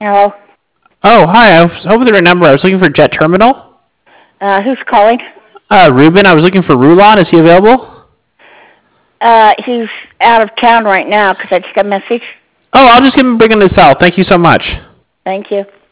Hello. Oh, hi. I was hoping the right number. I was looking for Jet Terminal. Who's calling? Ruben. I was looking for Rulon. Is he available? He's out of town right now. Could I take a message? Oh, I'll just bring him to the cell. Thank you so much. Thank you.